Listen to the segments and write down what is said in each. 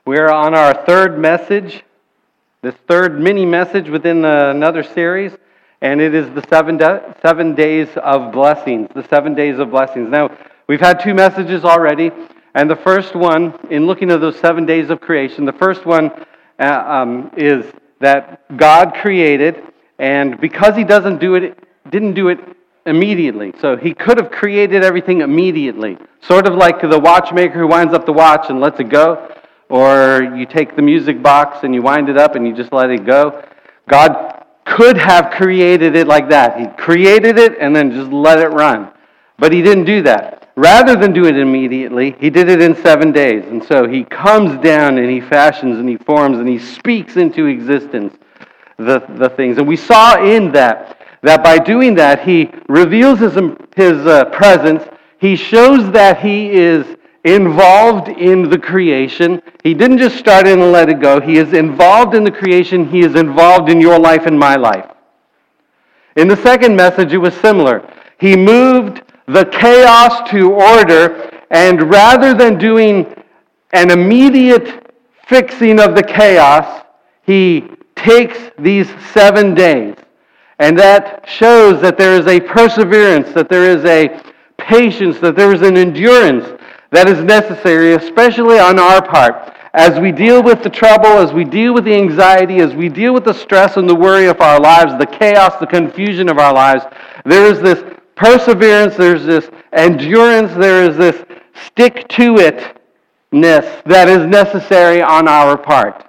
We're on our third message, this third mini message within another series, and it is the 7 days of blessings, the 7 days of blessings. Now, we've had two messages already, and the first one, in looking at those 7 days of creation, the first one is that God created, and because He didn't do it immediately. So He could have created everything immediately, sort of like the watchmaker who winds up the watch and lets it go. Or you take the music box and you wind it up and you just let it go. God could have created it like that. He created it and then just let it run. But He didn't do that. Rather than do it immediately, He did it in 7 days. And so He comes down and He fashions and He forms and He speaks into existence the things. And we saw in that by doing that, He reveals His presence. He shows that He is involved in the creation. He didn't just start it and let it go. He is involved in the creation. He is involved in your life and my life. In the second message, it was similar. He moved the chaos to order, and rather than doing an immediate fixing of the chaos, He takes these 7 days. And that shows that there is a perseverance, that there is a patience, that there is an endurance that is necessary, especially on our part, as we deal with the trouble, as we deal with the anxiety, as we deal with the stress and the worry of our lives, the chaos, the confusion of our lives. There is this perseverance, there's this endurance, there is this stick-to-it-ness that is necessary on our part.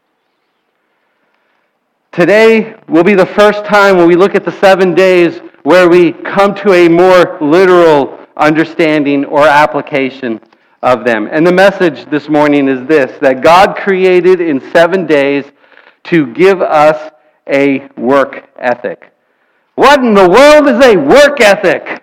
Today will be the first time when we look at the 7 days where we come to a more literal understanding or application of them. And the message this morning is this, that God created in 7 days to give us a work ethic. What in the world is a work ethic?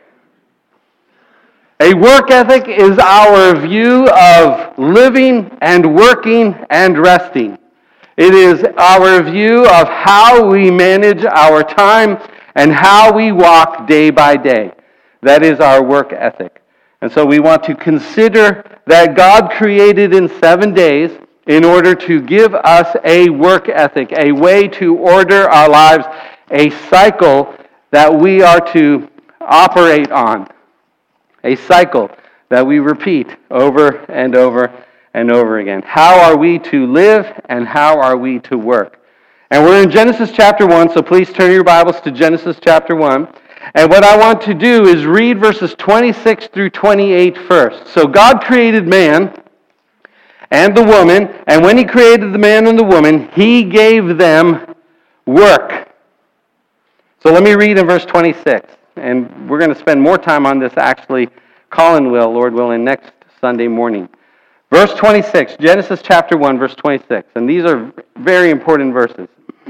A work ethic is our view of living and working and resting. It is our view of how we manage our time and how we walk day by day. That is our work ethic. And so we want to consider that God created in 7 days in order to give us a work ethic, a way to order our lives, a cycle that we are to operate on, a cycle that we repeat over and over and over again. How are we to live and how are we to work? And we're in Genesis chapter 1, so please turn your Bibles to Genesis chapter 1. And what I want to do is read verses 26 through 28 first. So God created man and the woman, and when He created the man and the woman, He gave them work. So let me read in verse 26. And we're going to spend more time on this, actually, Colin will, Lord willing, next Sunday morning. Verse 26, Genesis chapter 1, verse 26. And these are very important verses.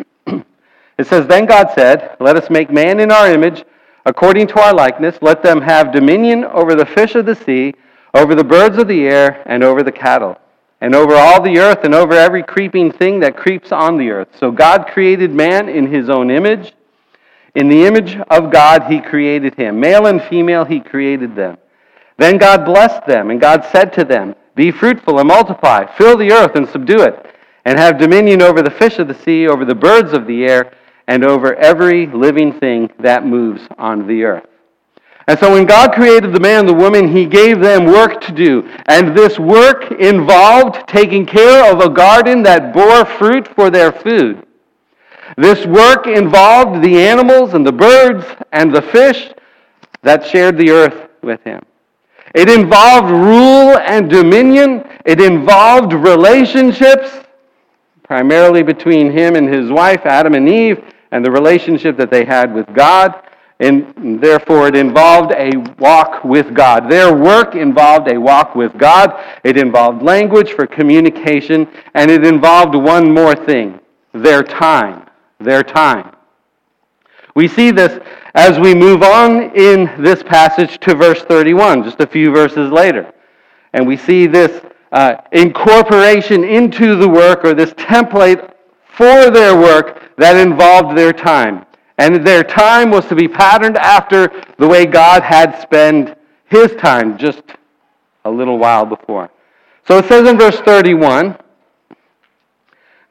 It says, "Then God said, 'Let us make man in our image, according to our likeness. Let them have dominion over the fish of the sea, over the birds of the air, and over the cattle, and over all the earth, and over every creeping thing that creeps on the earth.' So God created man in His own image. In the image of God He created him. Male and female He created them. Then God blessed them, and God said to them, 'Be fruitful and multiply, fill the earth and subdue it, and have dominion over the fish of the sea, over the birds of the air, and over every living thing that moves on the earth.'" And so when God created the man and the woman, He gave them work to do. And this work involved taking care of a garden that bore fruit for their food. This work involved the animals and the birds and the fish that shared the earth with Him. It involved rule and dominion. It involved relationships, primarily between Him and His wife, Adam and Eve, and the relationship that they had with God. And therefore, it involved a walk with God. Their work involved a walk with God. It involved language for communication. And it involved one more thing, their time. Their time. We see this as we move on in this passage to verse 31, just a few verses later. And we see this incorporation into the work, or this template for their work that involved their time. And their time was to be patterned after the way God had spent His time just a little while before. So it says in verse 31,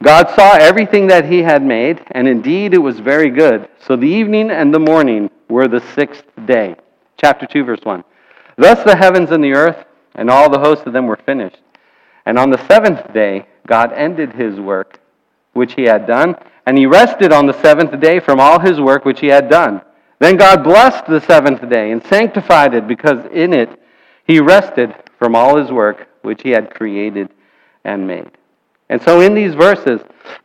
God saw everything that he had made, and indeed it was very good. So the evening and the morning were the sixth day. Chapter 2, verse 1. Thus the heavens and the earth and all the hosts of them were finished. And on the seventh day God ended his work which he had done, and he rested on the seventh day from all his work which he had done. Then God blessed the seventh day and sanctified it, because in it he rested from all his work which he had created and made. And so in these verses,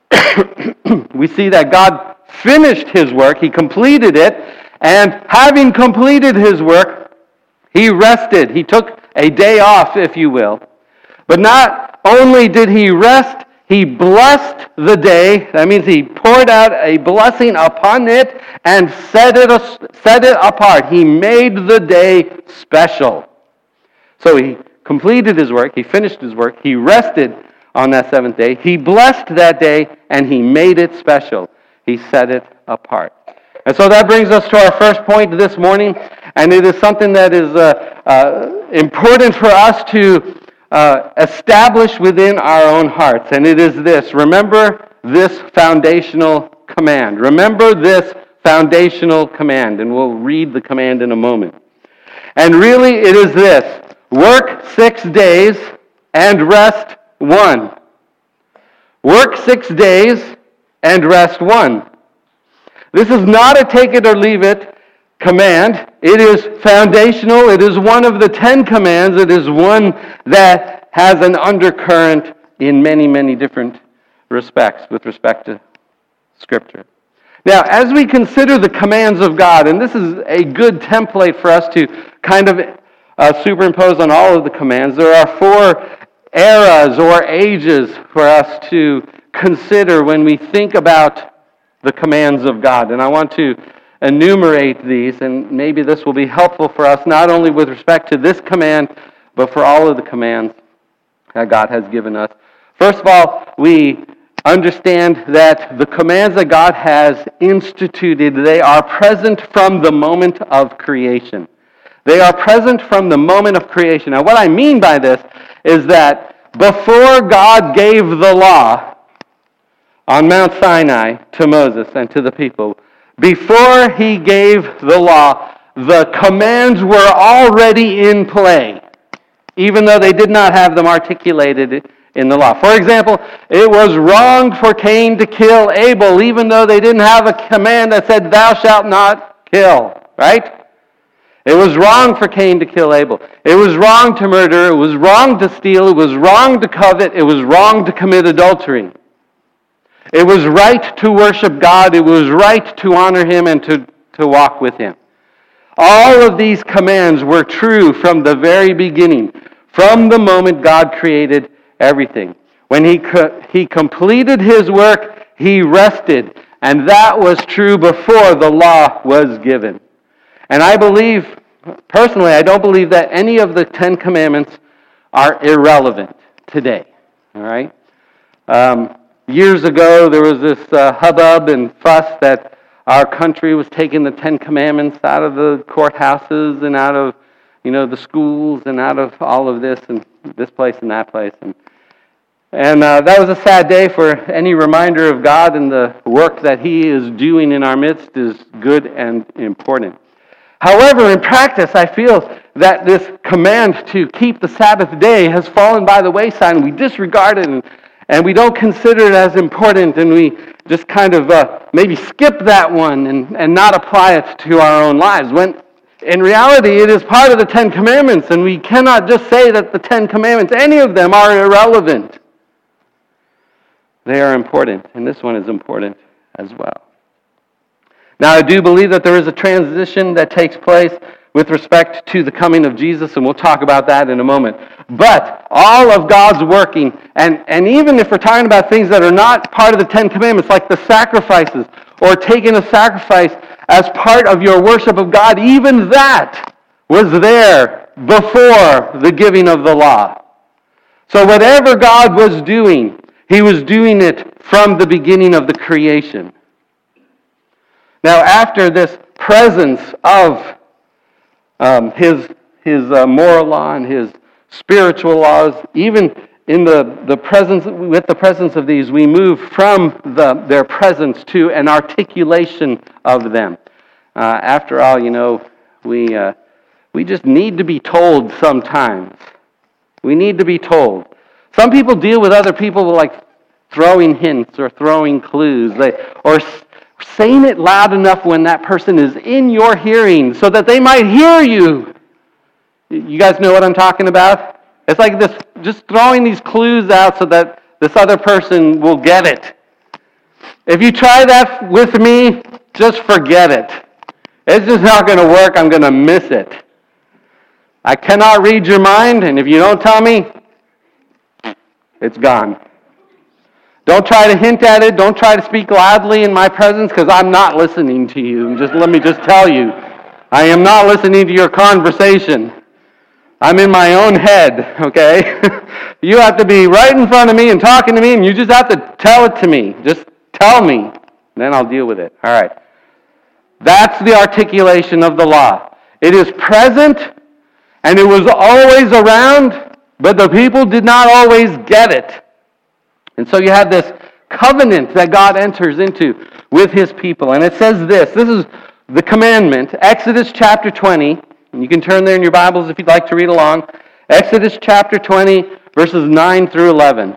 we see that God finished his work, he completed it, and having completed his work, he rested. He took a day off, if you will. But not only did he rest, he blessed the day. That means he poured out a blessing upon it and set it apart. He made the day special. So he completed his work, he finished his work, he rested on that seventh day. He blessed that day, and he made it special. He set it apart. And so that brings us to our first point this morning, and it is something that is important for us to establish within our own hearts, and it is this. Remember this foundational command. Remember this foundational command, and we'll read the command in a moment. And really it is this: work 6 days and rest 1. Work 6 days and rest 1. This is not a take it or leave it command. It is foundational. It is one of the 10 commands. It is one that has an undercurrent in many, many different respects with respect to Scripture. Now, as we consider the commands of God, and this is a good template for us to kind of superimpose on all of the commands, there are 4 eras or ages for us to consider when we think about the commands of God. And I want to enumerate these, and maybe this will be helpful for us not only with respect to this command, but for all of the commands that God has given us. First of all, we understand that the commands that God has instituted, they are present from the moment of creation. They are present from the moment of creation. Now, what I mean by this is that before God gave the law on Mount Sinai to Moses and to the people, before he gave the law, the commands were already in play, even though they did not have them articulated in the law. For example, it was wrong for Cain to kill Abel, even though they didn't have a command that said, "Thou shalt not kill," right? It was wrong for Cain to kill Abel. It was wrong to murder. It was wrong to steal. It was wrong to covet. It was wrong to commit adultery. It was right to worship God. It was right to honor him and to walk with him. All of these commands were true from the very beginning, from the moment God created everything. When he completed his work, he rested. And that was true before the law was given. And I believe, personally, I don't believe that any of the 10 commandments are irrelevant today. All right? Years ago, there was this hubbub and fuss that our country was taking the 10 commandments out of the courthouses and out of, the schools and out of all of this and this place and that place. And that was a sad day for any reminder of God, and the work that he is doing in our midst is good and important. However, in practice, I feel that this command to keep the Sabbath day has fallen by the wayside, and we disregard it, and we don't consider it as important, and we just kind of maybe skip that one and not apply it to our own lives. When in reality, it is part of the 10 Commandments, and we cannot just say that the 10 Commandments, any of them, are irrelevant. They are important, and this one is important as well. Now, I do believe that there is a transition that takes place with respect to the coming of Jesus, and we'll talk about that in a moment. But all of God's working, and even if we're talking about things that are not part of the 10 Commandments, like the sacrifices, or taking a sacrifice as part of your worship of God, even that was there before the giving of the law. So whatever God was doing, he was doing it from the beginning of the creation. Now, after this presence of his moral law and his spiritual laws, even in the presence, with the presence of these, we move from their presence to an articulation of them. After all, we just need to be told sometimes. We need to be told. Some people deal with other people like throwing hints or throwing clues, or saying it loud enough when that person is in your hearing so that they might hear you. You guys know what I'm talking about? It's like this, just throwing these clues out so that this other person will get it. If you try that with me, just forget it. It's just not going to work. I'm going to miss it. I cannot read your mind, and if you don't tell me, it's gone. Don't try to hint at it. Don't try to speak loudly in my presence, because I'm not listening to you. Let me just tell you, I am not listening to your conversation. I'm in my own head, okay? You have to be right in front of me and talking to me, and you just have to tell it to me. Just tell me, and then I'll deal with it. All right. That's the articulation of the law. It is present, and it was always around, but the people did not always get it. And so you have this covenant that God enters into with His people. And it says this is the commandment, Exodus chapter 20. And you can turn there in your Bibles if you'd like to read along. Exodus chapter 20, verses 9 through 11.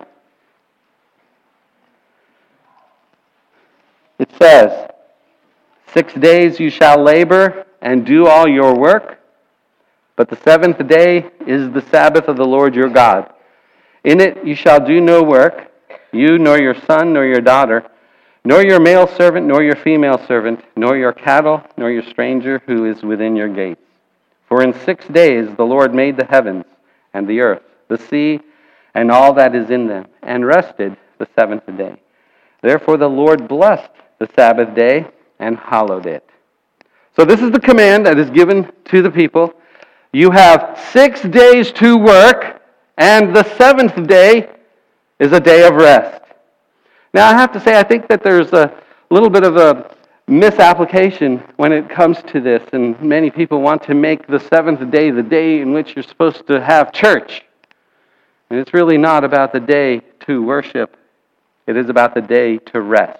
It says, 6 days you shall labor and do all your work, but the seventh day is the Sabbath of the Lord your God. In it you shall do no work, you nor your son nor your daughter, nor your male servant nor your female servant, nor your cattle nor your stranger who is within your gates. For in 6 days the Lord made the heavens and the earth, the sea, and all that is in them, and rested the seventh day. Therefore the Lord blessed the Sabbath day and hallowed it. So this is the command that is given to the people. You have 6 days to work, and the seventh day is a day of rest. Now I have to say, I think that there's a little bit of a misapplication when it comes to this, and many people want to make the seventh day the day in which you're supposed to have church. And it's really not about the day to worship. It is about the day to rest.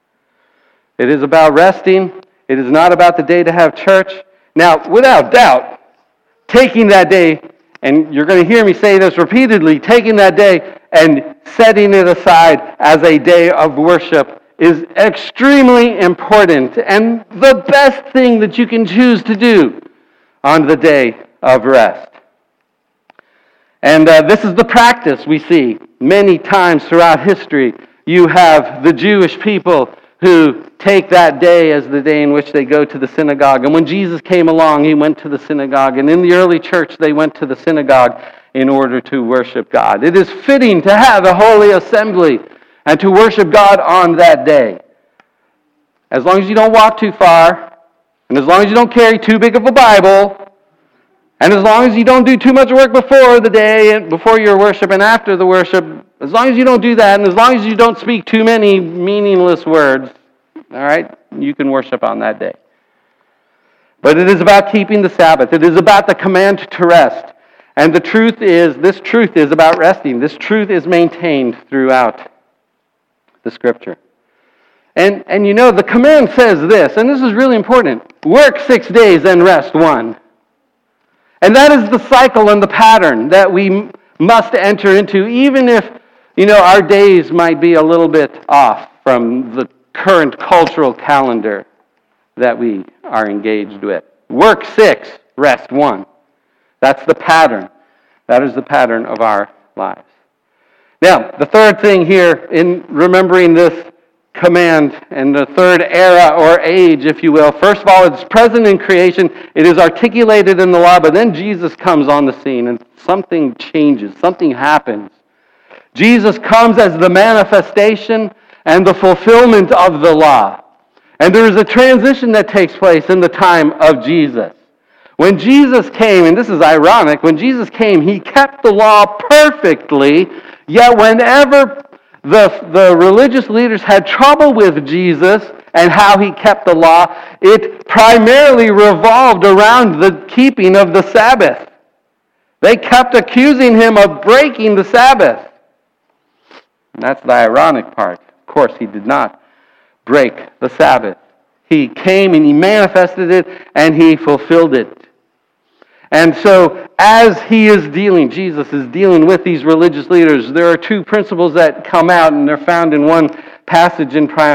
It is about resting. It is not about the day to have church. Now, without doubt, taking that day, and you're going to hear me say this repeatedly, taking that day and setting it aside as a day of worship is extremely important and the best thing that you can choose to do on the day of rest. And this is the practice we see many times throughout history. You have the Jewish people who take that day as the day in which they go to the synagogue. And when Jesus came along, He went to the synagogue. And in the early church, they went to the synagogue in order to worship God. It is fitting to have a holy assembly and to worship God on that day. As long as you don't walk too far, and as long as you don't carry too big of a Bible, and as long as you don't do too much work before the day, and before your worship and after the worship, as long as you don't do that, and as long as you don't speak too many meaningless words, all right, you can worship on that day. But it is about keeping the Sabbath. It is about the command to rest. And this truth is about resting. This truth is maintained throughout the Scripture. And the command says this, and this is really important: work 6 days and rest one. And that is the cycle and the pattern that we must enter into, even if, our days might be a little bit off from the current cultural calendar that we are engaged with. Work 6, rest 1. That's the pattern. That is the pattern of our lives. Now, the third thing here in remembering this command and the third era or age, if you will, first of all, it's present in creation. It is articulated in the law, but then Jesus comes on the scene and something changes. Something happens. Jesus comes as the manifestation and the fulfillment of the law. And there is a transition that takes place in the time of Jesus. When Jesus came, and this is ironic, when Jesus came, He kept the law perfectly, yet whenever the religious leaders had trouble with Jesus and how He kept the law, it primarily revolved around the keeping of the Sabbath. They kept accusing Him of breaking the Sabbath. And that's the ironic part. Of course, he did not break the Sabbath. He came and he manifested it and he fulfilled it. And so as Jesus is dealing with these religious leaders, there are two principles that come out, and they're found in one passage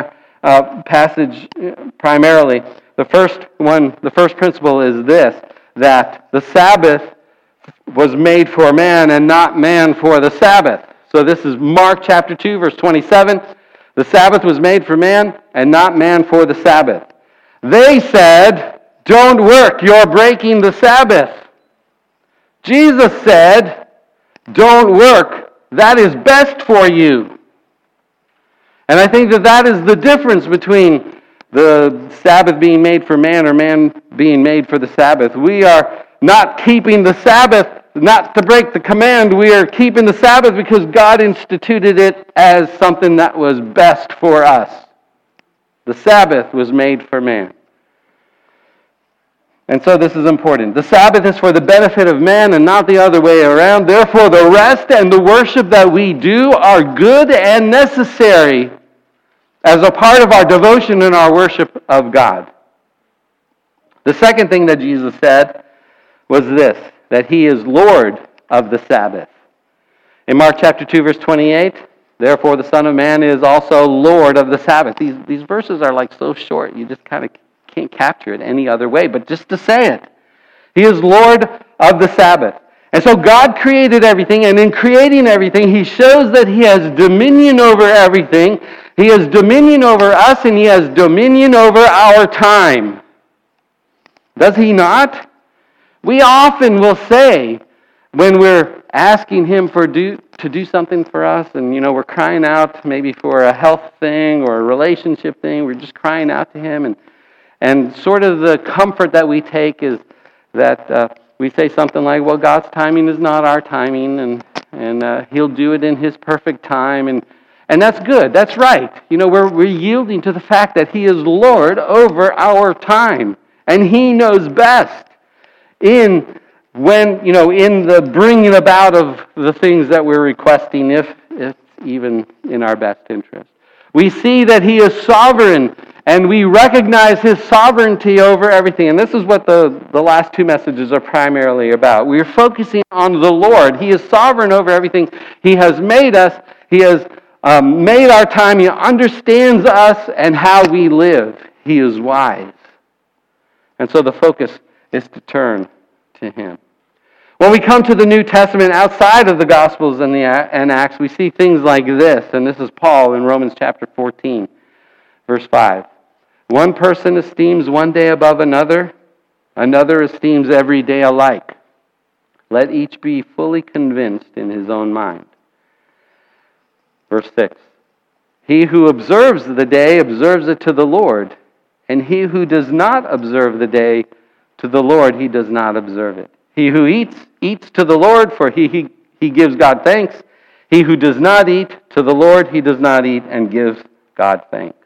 primarily. The first principle is this, that the Sabbath was made for man and not man for the Sabbath. So this is Mark chapter 2, verse 27. The Sabbath was made for man and not man for the Sabbath. They said, "Don't work, you're breaking the Sabbath." Jesus said, "Don't work, that is best for you." And I think that is the difference between the Sabbath being made for man or man being made for the Sabbath. We are not keeping the Sabbath, not to break the command. We are keeping the Sabbath because God instituted it as something that was best for us. The Sabbath was made for man. And so this is important. The Sabbath is for the benefit of man and not the other way around. Therefore, the rest and the worship that we do are good and necessary as a part of our devotion and our worship of God. The second thing that Jesus said was this, that he is Lord of the Sabbath. In Mark chapter 2, verse 28, therefore the Son of Man is also Lord of the Sabbath. These verses are like so short, you just kind of can't capture it any other way, but just to say it. He is Lord of the Sabbath. And so God created everything, and in creating everything, he shows that he has dominion over everything. He has dominion over us, and he has dominion over our time. Does he not? We often will say, when we're asking him to do something for us, and we're crying out maybe for a health thing or a relationship thing, we're just crying out to him, and sort of the comfort that we take is that we say something like, well, God's timing is not our timing, and he'll do it in his perfect time, and that's good, that's right. We're yielding to the fact that he is Lord over our time, and he knows best in the bringing about of the things that we're requesting, if it's even in our best interest. We see that he is sovereign, and we recognize his sovereignty over everything. And this is what the last two messages are primarily about. We're focusing on the Lord. He is sovereign over everything. He has made us. He has made our time. He understands us and how we live. He is wise. And so the focus is to turn to him. When we come to the New Testament outside of the Gospels and Acts, we see things like this. And this is Paul in Romans chapter 14, verse 5. One person esteems one day above another. Another esteems every day alike. Let each be fully convinced in his own mind. Verse 6. He who observes the day observes it to the Lord. And he who does not observe the day to the Lord, he does not observe it. He who eats to the Lord, for he gives God thanks. He who does not eat to the Lord, he does not eat and gives God thanks.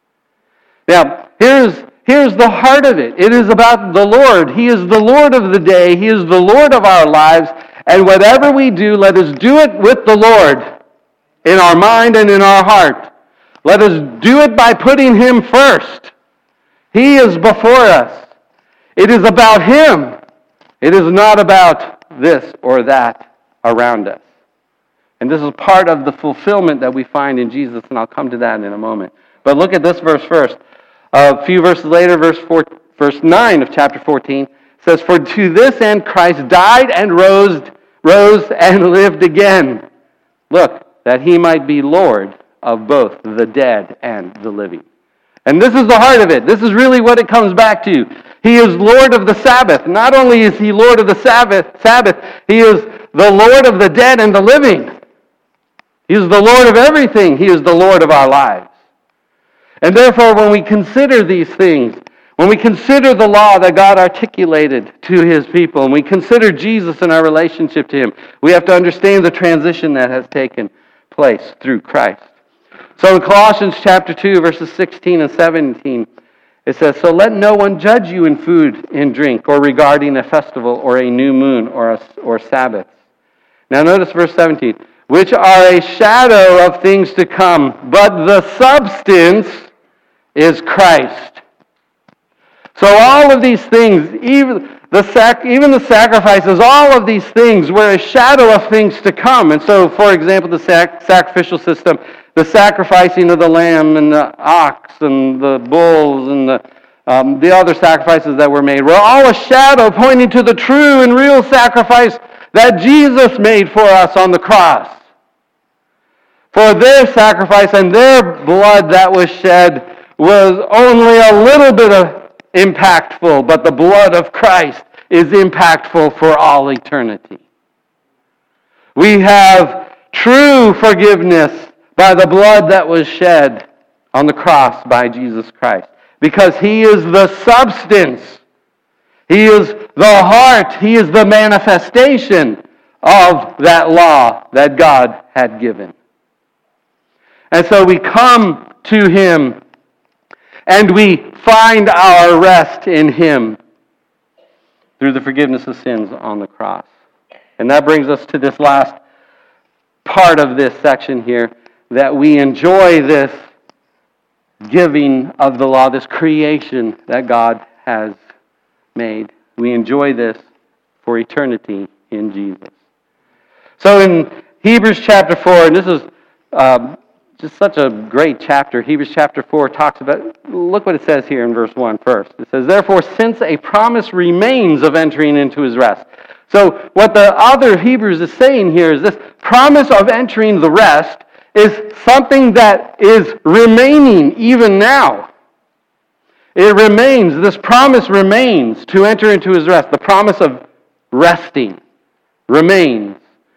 Now, here's the heart of it. It is about the Lord. He is the Lord of the day. He is the Lord of our lives. And whatever we do, let us do it with the Lord in our mind and in our heart. Let us do it by putting him first. He is before us. It is about him. It is not about this or that around us. And this is part of the fulfillment that we find in Jesus, and I'll come to that in a moment. But look at this verse first. A few verses later, verse 9 of chapter 14 says, "For to this end Christ died and rose and lived again. Look, that he might be Lord of both the dead and the living." And this is the heart of it. This is really what it comes back to. He is Lord of the Sabbath. Not only is he Lord of the Sabbath, he is the Lord of the dead and the living. He is the Lord of everything. He is the Lord of our lives. And therefore, when we consider these things, when we consider the law that God articulated to his people, and we consider Jesus and our relationship to him, we have to understand the transition that has taken place through Christ. So in Colossians chapter 2, verses 16 and 17, it says, "So let no one judge you in food and drink, or regarding a festival, or a new moon, or Sabbath." Now notice verse 17. which are a shadow of things to come, but the substance is Christ. So all of these things, even the sacrifices, all of these things were a shadow of things to come. And so, for example, the sacrificial system, the sacrificing of the lamb and the ox and the bulls and the other sacrifices that were made were all a shadow pointing to the true and real sacrifice that Jesus made for us on the cross. For their sacrifice and their blood that was shed was only a little bit impactful, but the blood of Christ is impactful for all eternity. We have true forgiveness by the blood that was shed on the cross by Jesus Christ, because He is the substance. He is the heart. He is the manifestation of that law that God had given. And so we come to Him and we find our rest in Him through the forgiveness of sins on the cross. And that brings us to this last part of this section here, that we enjoy this giving of the law, this creation that God has made. We enjoy this for eternity in Jesus. So in Hebrews chapter 4, and this is just such a great chapter. Hebrews chapter 4 talks about, look what it says here in verse 1 first. It says, therefore, since a promise remains of entering into His rest. So what the author of Hebrews is saying here is this promise of entering the rest is something that is remaining even now. It remains, this promise remains to enter into His rest. The promise of resting remains.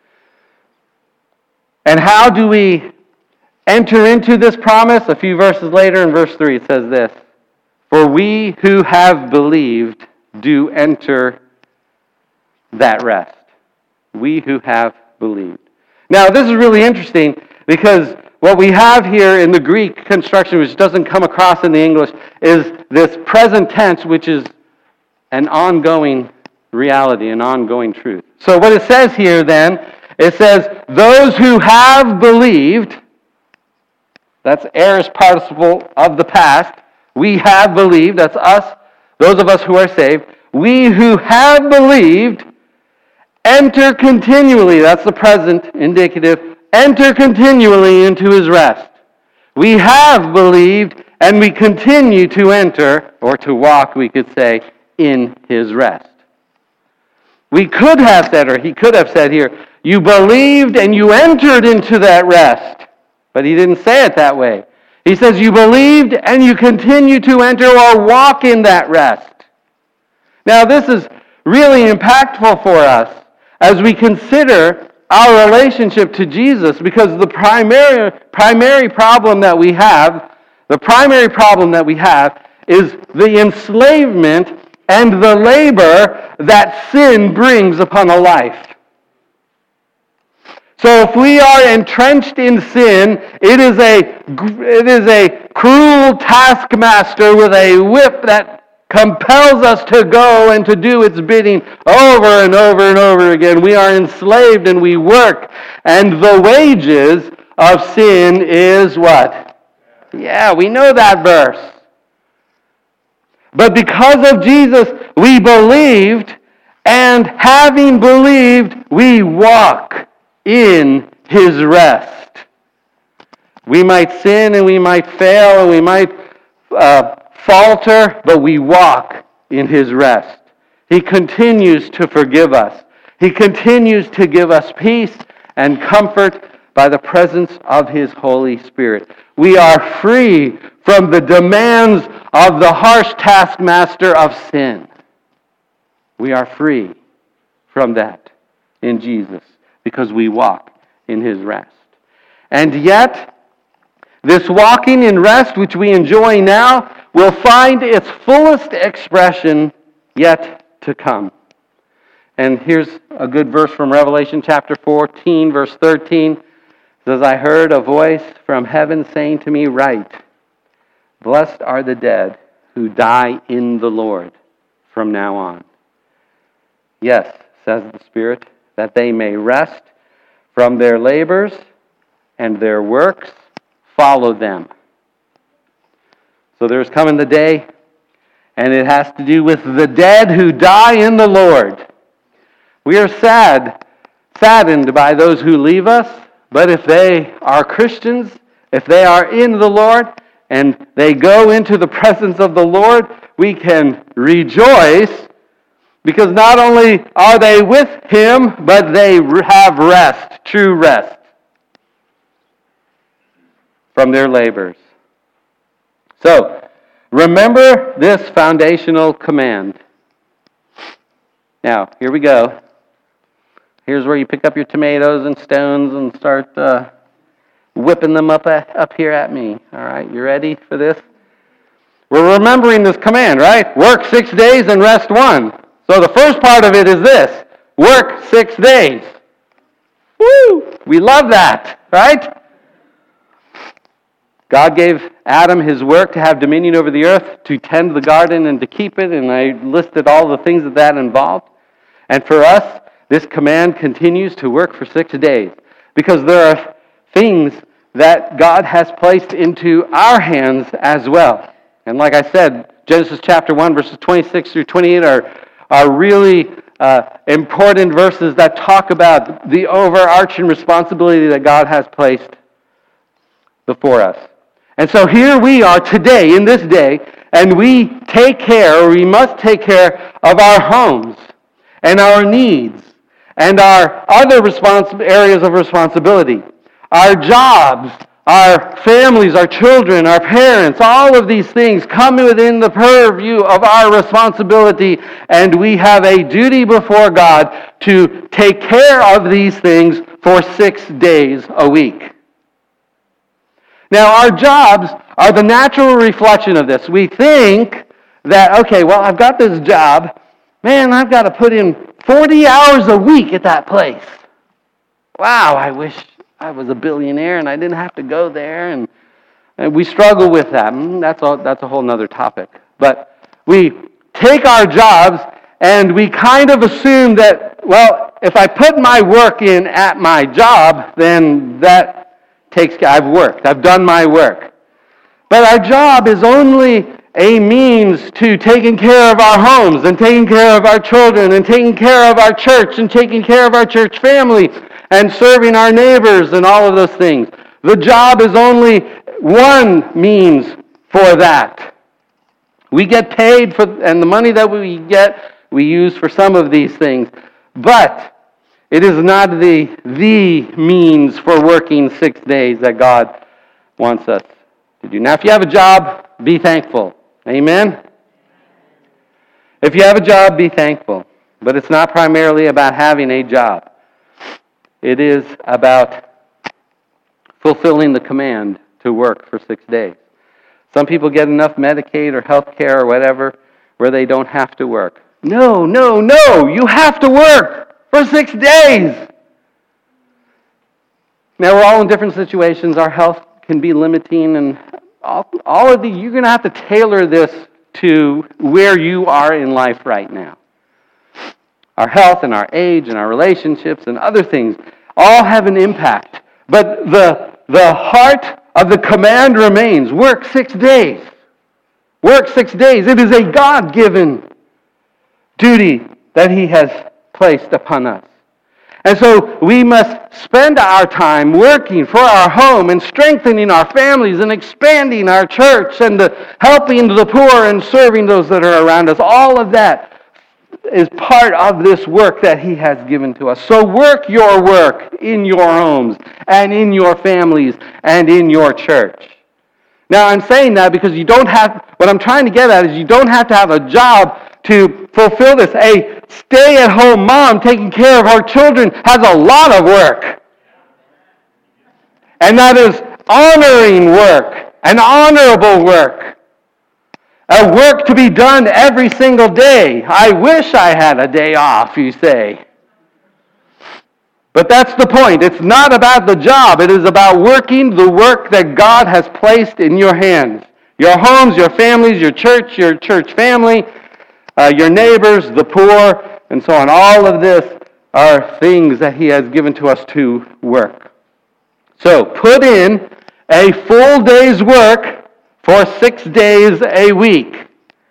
And how do we enter into this promise? A few verses later in verse 3 it says this, for we who have believed do enter that rest. We who have believed. Now this is really interesting because what we have here in the Greek construction, which doesn't come across in the English, is this present tense, which is an ongoing reality, an ongoing truth. So what it says here then, it says, those who have believed, that's aorist participle of the past. We have believed, that's us, those of us who are saved. We who have believed enter continually, that's the present indicative, enter continually into His rest. We have believed and we continue to enter, or to walk, we could say, in His rest. We could have said, or he could have said here, you believed and you entered into that rest. But he didn't say it that way. He says you believed and you continue to enter or walk in that rest. Now this is really impactful for us as we consider our relationship to Jesus, because the primary problem that we have is the enslavement and the labor that sin brings upon a life. So if we are entrenched in sin, it is a cruel taskmaster with a whip that compels us to go and to do its bidding over and over and over again. We are enslaved and we work. And the wages of sin is what? Yeah, we know that verse. But because of Jesus, we believed, and having believed, we walk in His rest. We might sin and we might fail and we might falter, but we walk in His rest. He continues to forgive us. He continues to give us peace and comfort by the presence of His Holy Spirit. We are free from the demands of the harsh taskmaster of sin. We are free from that in Jesus because we walk in His rest. And yet, this walking in rest, which we enjoy now, will find its fullest expression yet to come. And here's a good verse from Revelation chapter 14, verse 13. It says, I heard a voice from heaven saying to me, write, blessed are the dead who die in the Lord from now on. Yes, says the Spirit, that they may rest From their labors and their works follow them. So there's coming the day, and it has to do with the dead who die in the Lord. We are saddened by those who leave us, but if they are Christians, if they are in the Lord, and they go into the presence of the Lord, we can rejoice, because not only are they with Him, but they have rest, true rest, from their labors. So, remember this foundational command. Now, here we go. Here's where you pick up your tomatoes and stones and start whipping them up here at me. All right, you ready for this? We're remembering this command, right? Work 6 days and rest 1. So the first part of it is this: work 6 days. Woo! We love that, right? God gave Adam his work to have dominion over the earth, to tend the garden and to keep it, and I listed all the things that involved. And for us, this command continues to work for 6 days, because there are things that God has placed into our hands as well. And like I said, Genesis chapter 1, verses 26 through 28 are really important verses that talk about the overarching responsibility that God has placed before us. And so here we are today, in this day, and we must take care of our homes and our needs and our other areas of responsibility. Our jobs, our families, our children, our parents, all of these things come within the purview of our responsibility, and we have a duty before God to take care of these things for 6 days a week. Now, our jobs are the natural reflection of this. We think that, okay, well, I've got this job. Man, I've got to put in 40 hours a week at that place. Wow, I wish I was a billionaire and I didn't have to go there. And we struggle with that. That's a whole other topic. But we take our jobs and we kind of assume that, well, if I put my work in at my job, then I've worked. I've done my work. But our job is only a means to taking care of our homes and taking care of our children and taking care of our church and taking care of our church family and serving our neighbors and all of those things. The job is only one means for that. We get paid and the money that we get, we use for some of these things. But it is not the means for working 6 days that God wants us to do. Now, if you have a job, be thankful. Amen? If you have a job, be thankful. But it's not primarily about having a job. It is about fulfilling the command to work for 6 days. Some people get enough Medicaid or health care or whatever where they don't have to work. No, you have to work for 6 days. Now, we're all in different situations. Our health can be limiting, and all of these, you're going to have to tailor this to where you are in life right now. Our health and our age and our relationships and other things all have an impact. But the heart of the command remains: work 6 days. Work 6 days. It is a God-given duty that He has placed upon us. And so we must spend our time working for our home and strengthening our families and expanding our church and helping the poor and serving those that are around us. All of that is part of this work that He has given to us. So work your work in your homes and in your families and in your church. Now, I'm saying that because what I'm trying to get at is you don't have to have a job to fulfill this. A stay-at-home mom taking care of her children has a lot of work. And that is honoring work, an honorable work. A work to be done every single day. I wish I had a day off, you say. But that's the point. It's not about the job. It is about working the work that God has placed in your hands. Your homes, your families, your church family, your neighbors, the poor, and so on. All of this are things that He has given to us to work. So, put in a full day's work for 6 days a week.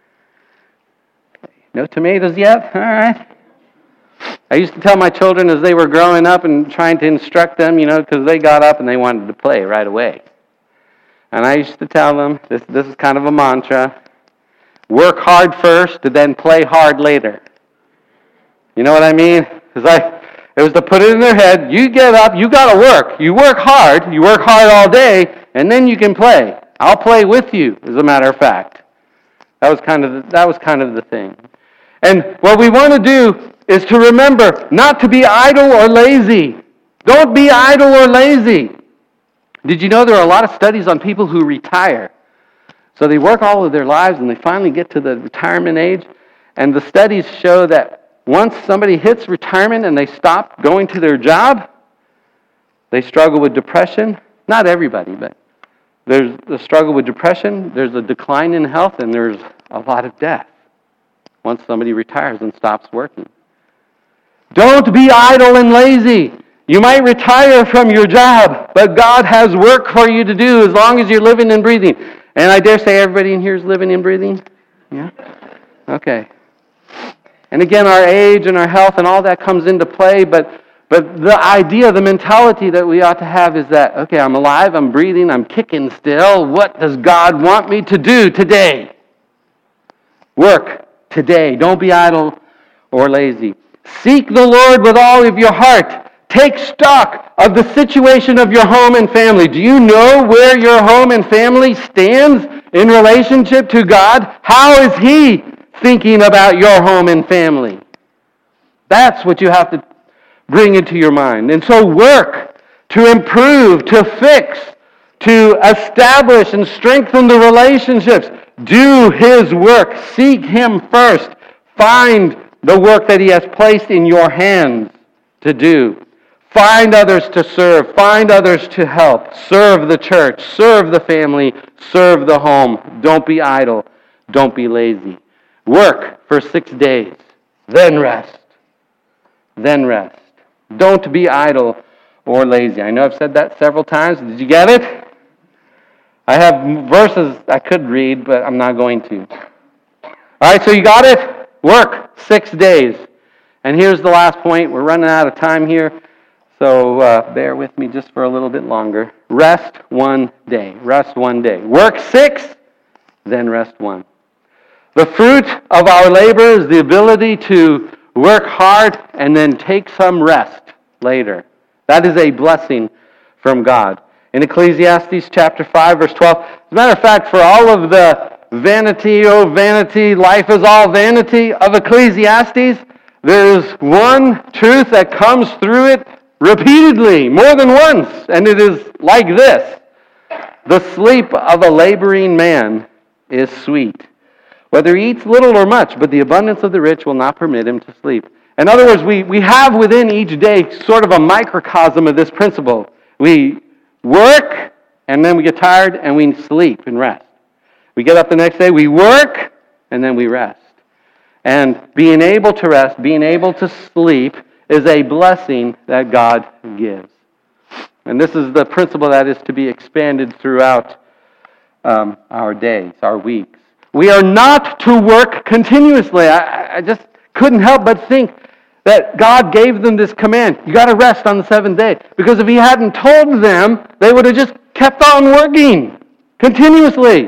No tomatoes yet? All right. I used to tell my children as they were growing up and trying to instruct them, because they got up and they wanted to play right away. And I used to tell them, this is kind of a mantra, work hard first, then play hard later. You know what I mean? It was to put it in their head, you get up, you got to work. You work hard all day, and then you can play. I'll play with you, as a matter of fact. That was kind of the thing. And what we want to do is to remember not to be idle or lazy. Don't be idle or lazy. Did you know there are a lot of studies on people who retire? So they work all of their lives and they finally get to the retirement age. And the studies show that once somebody hits retirement and they stop going to their job, they struggle with depression. Not everybody, but there's a struggle with depression, there's a decline in health, and there's a lot of death once somebody retires and stops working. Don't be idle and lazy. You might retire from your job, but God has work for you to do as long as you're living and breathing. And I dare say everybody in here is living and breathing? Yeah? Okay. And again, our age and our health and all that comes into play, but the idea, the mentality that we ought to have is that, okay, I'm alive, I'm breathing, I'm kicking still. What does God want me to do today? Work today. Don't be idle or lazy. Seek the Lord with all of your heart. Take stock of the situation of your home and family. Do you know where your home and family stands in relationship to God? How is He thinking about your home and family? That's what you have to bring into your mind. And so work to improve, to fix, to establish and strengthen the relationships. Do His work. Seek Him first. Find the work that He has placed in your hands to do. Find others to serve. Find others to help. Serve the church. Serve the family. Serve the home. Don't be idle. Don't be lazy. Work for 6 days. Then rest. Then rest. Don't be idle or lazy. I know I've said that several times. Did you get it? I have verses I could read, but I'm not going to. All right, so you got it? Work 6 days. And here's the last point. We're running out of time here, so bear with me just for a little bit longer. Rest 1 day. Rest 1 day. Work 6, then rest 1. The fruit of our labor is the ability to work hard and then take some rest later. That is a blessing from God. In Ecclesiastes chapter 5, verse 12, as a matter of fact, for all of the vanity, oh vanity, life is all vanity of Ecclesiastes, there is one truth that comes through it repeatedly, more than once, and it is like this. The sleep of a laboring man is sweet, whether he eats little or much, but the abundance of the rich will not permit him to sleep. In other words, we have within each day sort of a microcosm of this principle. We work, and then we get tired, and we sleep and rest. We get up the next day, we work, and then we rest. And being able to rest, being able to sleep, is a blessing that God gives. And this is the principle that is to be expanded throughout our days, our weeks. We are not to work continuously. I just couldn't help but think that God gave them this command. You got to rest on the seventh day. Because if He hadn't told them, they would have just kept on working continuously.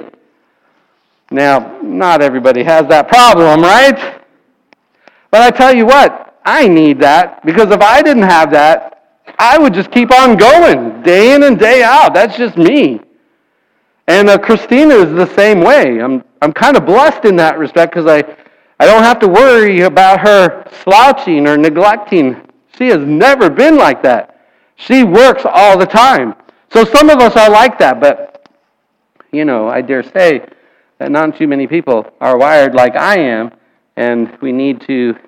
Now, not everybody has that problem, right? But I tell you what, I need that. Because if I didn't have that, I would just keep on going, day in and day out. That's just me. And Christina is the same way. I'm kind of blessed in that respect because I don't have to worry about her slouching or neglecting. She has never been like that. She works all the time. So some of us are like that, but, I dare say that not too many people are wired like I am, and we need to,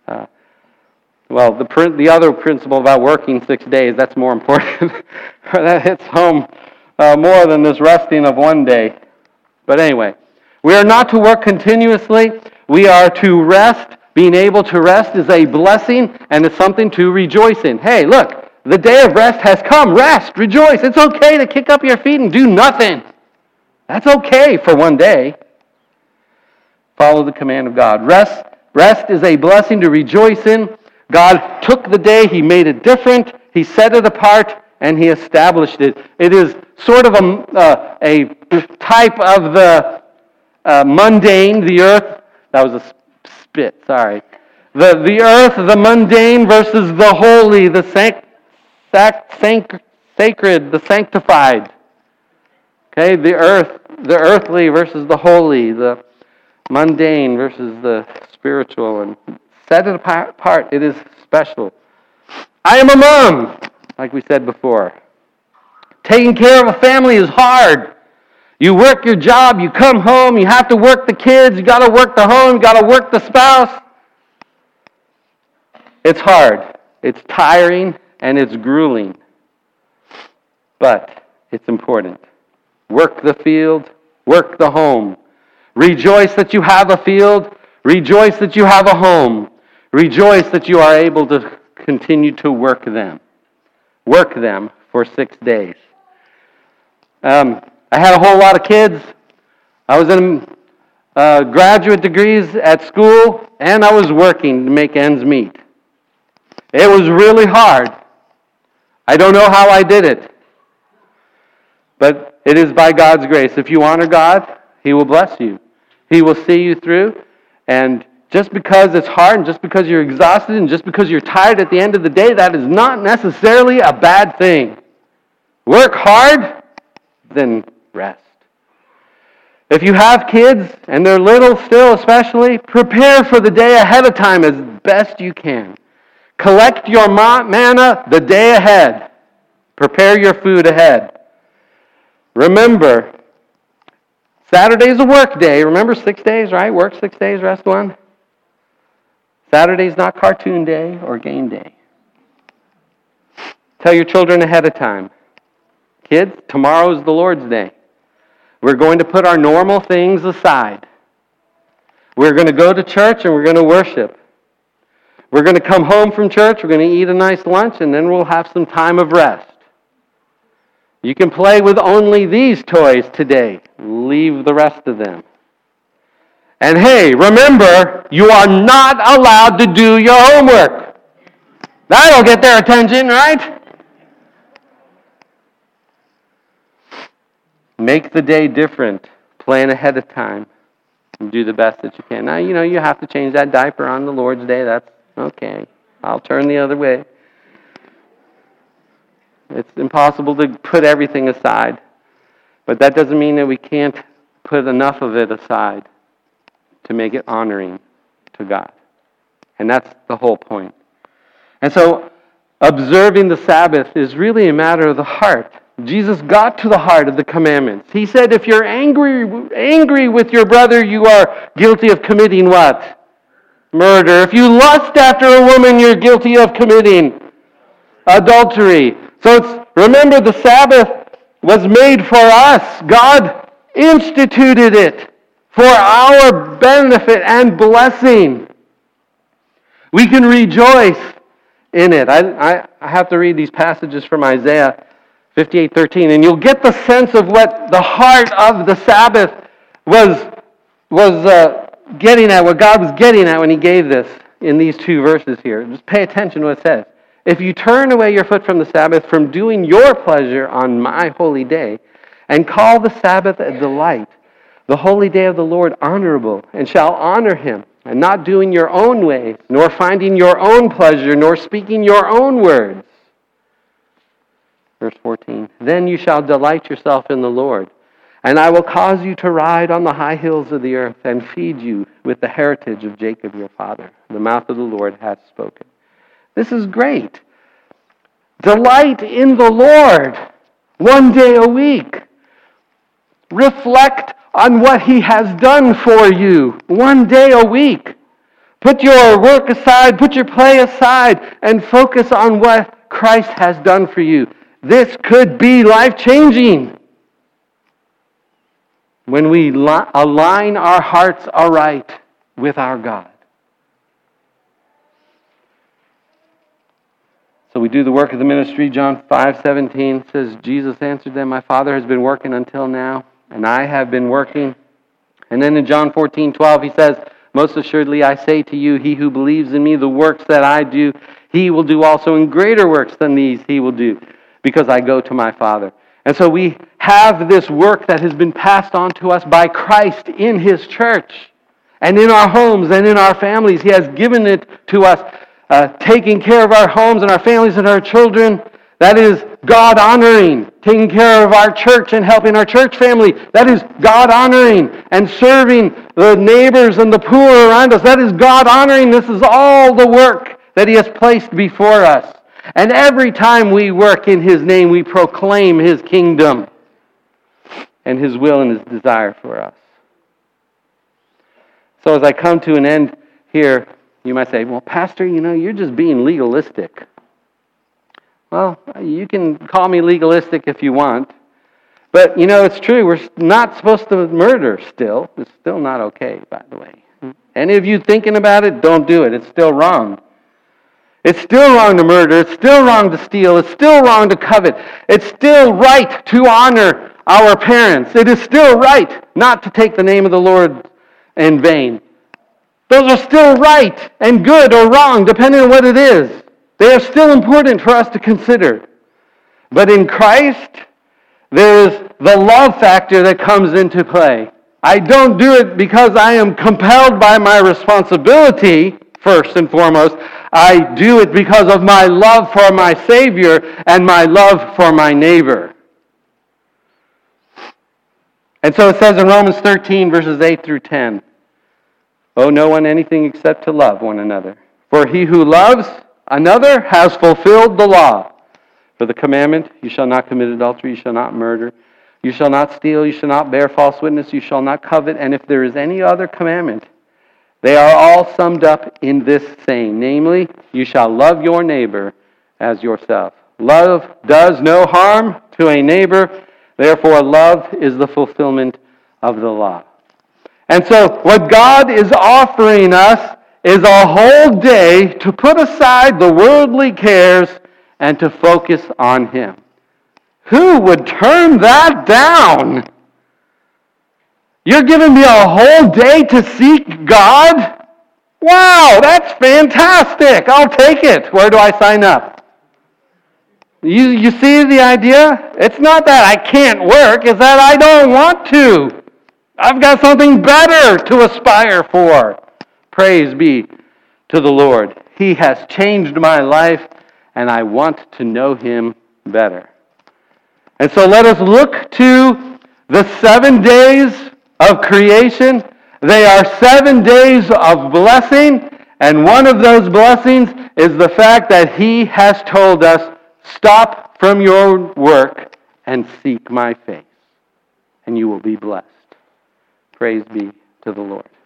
the other principle about working 6 days, that's more important. That hits home more than this resting of 1 day. But anyway, we are not to work continuously. We are to rest Being able to rest is a blessing, and it's something to rejoice in. Hey, look, the day of rest has come. Rest, rejoice. It's okay to kick up your feet and do nothing. That's okay for one day. Follow the command of God. Rest is a blessing to rejoice in. God took the day, He made it different, He set it apart, and He established it. It is sort of a type of the mundane, the earth. That was a spit, sorry. The earth, the mundane versus the holy, the sacred, the sanctified. Okay, the earthly versus the holy, the mundane versus the spiritual, and set it apart. It is special. I am a mom, like we said before. Taking care of a family is hard. You work your job, you come home, you have to work the kids, you got to work the home, you got to work the spouse. It's hard. It's tiring, and it's grueling. But it's important. Work the field, work the home. Rejoice that you have a field. Rejoice that you have a home. Rejoice that you are able to continue to work them. Work them for 6 days. I had a whole lot of kids. I was in graduate degrees at school, and I was working to make ends meet. It was really hard. I don't know how I did it. But it is by God's grace. If you honor God, He will bless you. He will see you through. And just because it's hard, and just because you're exhausted, and just because you're tired at the end of the day, that is not necessarily a bad thing. Work hard, then rest. If you have kids, and they're little still especially, prepare for the day ahead of time as best you can. Collect your manna the day ahead. Prepare your food ahead. Remember, Saturday's a work day. Remember 6 days, right? Work 6 days, rest 1. Saturday's not cartoon day or game day. Tell your children ahead of time. Kids, tomorrow's the Lord's day. We're going to put our normal things aside. We're going to go to church and we're going to worship. We're going to come home from church, we're going to eat a nice lunch, and then we'll have some time of rest. You can play with only these toys today. Leave the rest of them. And hey, remember, you are not allowed to do your homework. That'll get their attention, right? Make the day different. Plan ahead of time. And do the best that you can. Now, you have to change that diaper on the Lord's Day. That's okay. I'll turn the other way. It's impossible to put everything aside. But that doesn't mean that we can't put enough of it aside to make it honoring to God. And that's the whole point. And so, observing the Sabbath is really a matter of the heart. Jesus got to the heart of the commandments. He said, if you're angry with your brother, you are guilty of committing what? Murder. If you lust after a woman, you're guilty of committing adultery. So remember, the Sabbath was made for us. God instituted it for our benefit and blessing. We can rejoice in it. I have to read these passages from Isaiah 58:13, and you'll get the sense of what the heart of the Sabbath was getting at, what God was getting at when He gave this in these 2 verses here. Just pay attention to what it says. If you turn away your foot from the Sabbath, from doing your pleasure on my holy day, and call the Sabbath a delight, the holy day of the Lord honorable, and shall honor Him, and not doing your own ways, nor finding your own pleasure, nor speaking your own words. Verse 14, then you shall delight yourself in the Lord, and I will cause you to ride on the high hills of the earth, and feed you with the heritage of Jacob your father. The mouth of the Lord hath spoken. This is great. Delight in the Lord 1 day a week. Reflect on what He has done for you 1 day a week. Put your work aside, put your play aside, and focus on what Christ has done for you. This could be life-changing when we align our hearts aright with our God. So we do the work of the ministry. John 5:17 says, Jesus answered them, my Father has been working until now, and I have been working. And then in John 14:12 he says, most assuredly I say to you, he who believes in me, the works that I do, he will do also, and greater works than these he will do, because I go to my Father. And so we have this work that has been passed on to us by Christ in His church, and in our homes and in our families. He has given it to us. Taking care of our homes and our families and our children, that is God-honoring. Taking care of our church and helping our church family, that is God-honoring. And serving the neighbors and the poor around us, that is God-honoring. This is all the work that He has placed before us. And every time we work in His name, we proclaim His kingdom and His will and His desire for us. So as I come to an end here, you might say, well, Pastor, you're just being legalistic. Well, you can call me legalistic if you want. But, it's true. We're not supposed to murder still. It's still not okay, by the way. Any of you thinking about it, don't do it. It's still wrong. It's still wrong to murder. It's still wrong to steal. It's still wrong to covet. It's still right to honor our parents. It is still right not to take the name of the Lord in vain. Those are still right and good or wrong, depending on what it is. They are still important for us to consider. But in Christ, there is the love factor that comes into play. I don't do it because I am compelled by my responsibility, first and foremost. I do it because of my love for my Savior and my love for my neighbor. And so it says in Romans 13, verses 8 through 10, owe no one anything except to love one another. For he who loves another has fulfilled the law. For the commandment, you shall not commit adultery, you shall not murder, you shall not steal, you shall not bear false witness, you shall not covet, and if there is any other commandment, they are all summed up in this saying, namely, you shall love your neighbor as yourself. Love does no harm to a neighbor, therefore love is the fulfillment of the law. And so what God is offering us is a whole day to put aside the worldly cares and to focus on Him. Who would turn that down? You're giving me a whole day to seek God? Wow, that's fantastic. I'll take it. Where do I sign up? You see the idea? It's not that I can't work, it's that I don't want to. I've got something better to aspire for. Praise be to the Lord. He has changed my life, and I want to know Him better. And so let us look to the 7 days of creation. They are 7 days of blessing, and one of those blessings is the fact that He has told us, stop from your work and seek my face, and you will be blessed. Praise be to the Lord.